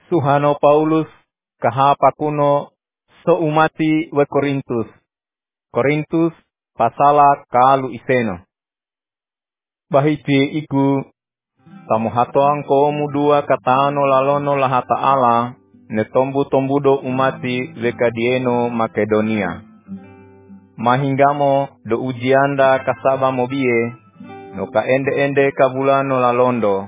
Suhano Paulus kahapa kuno so umati we Korintus pasala kalu iseno. Bahiti iku tamu hatoang ko mudua katano lalono laha ta'ala ne tombu-tombudo umati lekadieno Makedonia. Mahingamo do ujianda kasaba mobie no kaende-ende kabulano lalondo.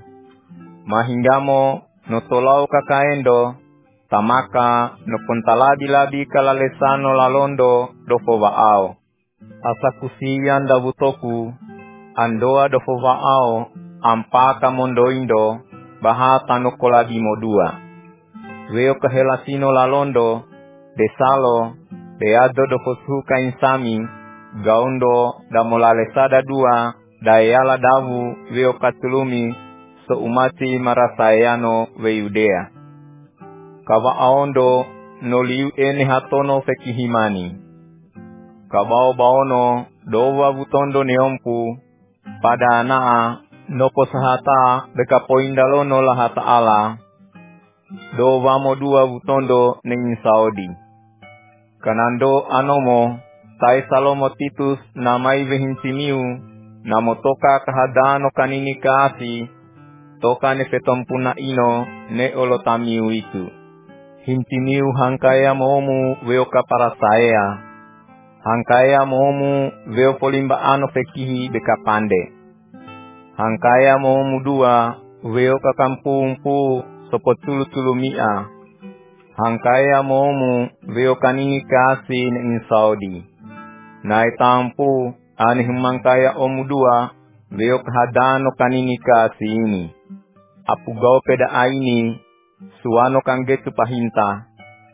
Mahingamo no tolau kakaendo tamaka no puntalabi-labi kalalesano lalondo dofo vaao. Asakusiyan dabutoku andoa dofo vaao ampaka mondoindo bahata no kolabi modua. Weo kahelasino lalondo desalo deado dofo suka insami gaundo da molalesada dua dayala davu weo katulumi so umati marasayano we Yudea. Kawa aondo no liu ene hatono fekihimani. Kabao baono dowa butondo neompu pada anaa no posahata beka poindalono laha ta'ala. Dowa modua butondo nengin Saudi. Kanando anomo tai salomo Titus namai vehintimiu namotoka kahadano kanini kaasi toka ne fetompuna ino ne olotamiu itu. Hintimiu hangkaya momu veo kaparasaya. Hangkaya momu veo polimba ano fekihi beka pande. Hangkaya momu dua veo kakampumpu sopotulu-tulu mia. Hangkaya momu veo kanini kasi ne Saudi. Naitampu ani humangkaya omu dua veo kahadano kanini kasi ini. Apugao peda aini suano kanggetu pahinta.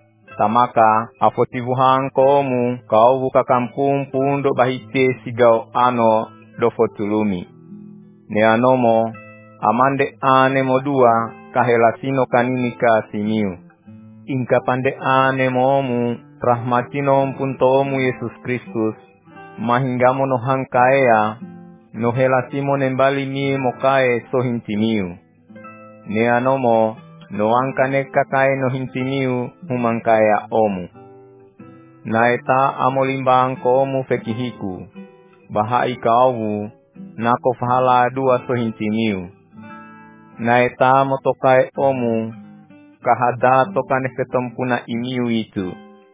Tamaka afotivuhang komu kau buka kampung pundo bahite sigao ano dofotulumi. Ne anomo amande ane modua kahelasino kanini kasimiu. Inka pande ane momu rahmatino puntomu Yesus Kristus mahingamo no hangkaya no helasimo nembali mi mokae so hintimiu. Ne anomo no angkane kakae no hintimiu humangkaya omu. Naeta amolimbang komu fekihiku. Bahai kauwu nako fahala dua so hintimiu. Naeta motokae omu kahada tokane fetompuna imiu itu.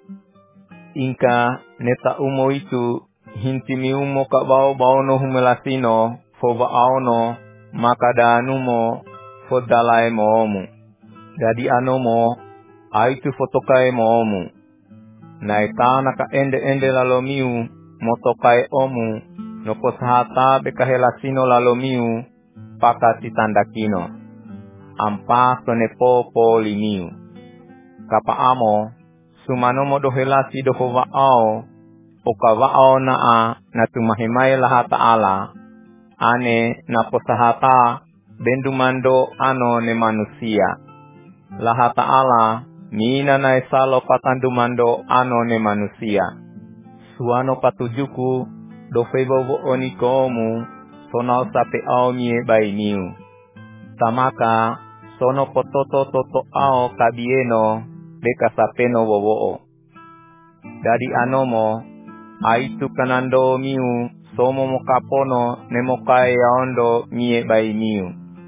Inka neta umo itu hintimiu mo kabao no humelasino fova aono makadanumo fodalae moomu. Dadi anomo aitu fotokae moomu. Naeta naka ende lalomiu motokae omu no posahata bekahelasino lalomiu pakati tandakino. Ampa sonepo limiu. Kapa amo sumanomo dohelasi dohovaao okavaao naa natumahimai laha ta'ala ane na posahata bendumando ano ne manusia. Laha ta'ala mina na esalo patandumando ano ne manusia. Suano patujuku do febobo onikomu sonau sape au mie bainiu. Tamaka sono pototo toto ao kabieno beka sapeno boboo. Dari anomo aitu kanando miu somo mokapono nemokai yaondo mie bainiu.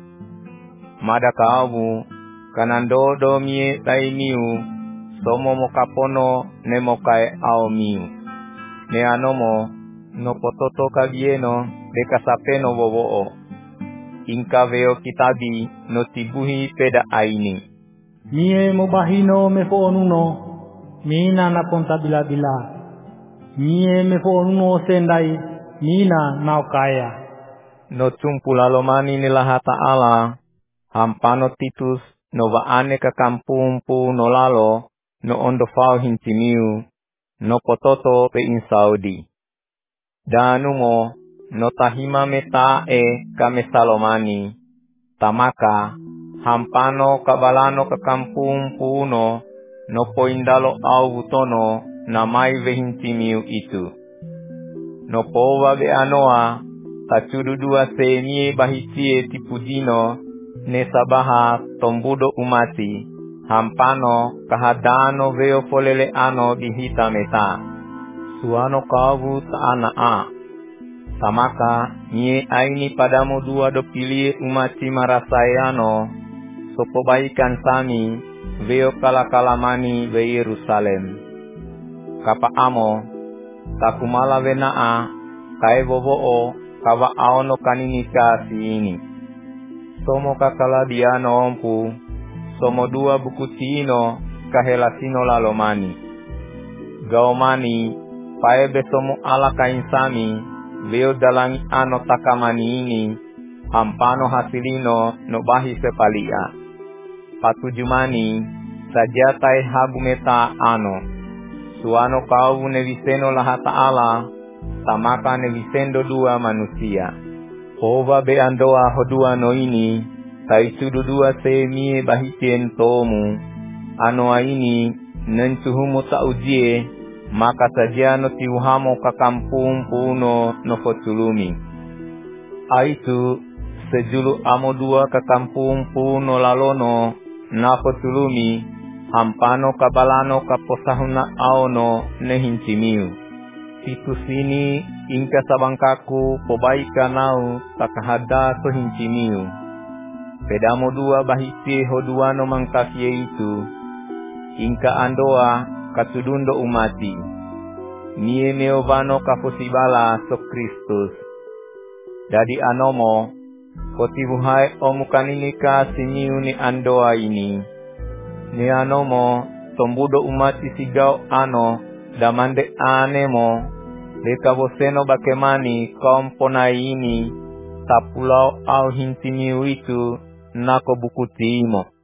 Mada kaabu kanando do mie bainiu somo mokapono nemokai ao miu. Ne anomo no pototo kabieno beka sapeno boboo. Inka veo kitabi no tibuhi peda aini. Mie mobahino mefoonuno mina na kontabila-bila. Mie mefoonuno sendai mina na okaya. No tumpulalomani nilaha ta'ala hampano Titus no vaane ka kampumpu no lalo no ondo fao hintimiu no pototo pe in Saudi. Danumo no tahima metae kame salomani. Tamaka hampano kabalano ka kampumpu no poindalo au butono na mai vehintimiu itu. No pova be anoa tachududua senie bahitie tipudino ne sabaha tombudo umati hampano kahadano veo polele ano dihita meta. Suano kawu taana tamaka nye aini padamu dua dopili umati marasayano sopobaikan sami veo kalakalamani ve Yerusalem. Kapa amo takumala venaa kae vovoo kawa aono kaninika siini. Somo kakaladiano ompu somo dua buku tino kahelasino lalomani. Gaomani paebe somo ala kainsami veo dalangi ano takamani ini hampano hasilino no bahi sepalia. Patujumani sajatai habu meta ano. Suano kau neviseno laha ta'ala tamaka nevisendo dua manusia. Hova be andoa hodua no ini taisudu dua se mie bahitien tomu. Anoa ini nentuhumu taujie maka sajano tiuhamo kakampung puno no fotulumi. Aitu sejulu amo dua kakampung puno lalono na fotulumi hampano kabalano kaposahuna aono nehincimiu. Situs ini ingka sabangkaku pobaika nau takahada so hincimiu. Pedamo dua bahisi hoduano mangkakie itu. Ingka andoa katudundo umati. Nie meovano kaposibala so Kristus. Dadi anomo kotibuhai omukaninika siniu ni andoa ini. Ni anomo tombudo umati sigao ano damande anemo lekaboseno bakemani komponai ini tapulau au hintimiu itu nako bukutiimo.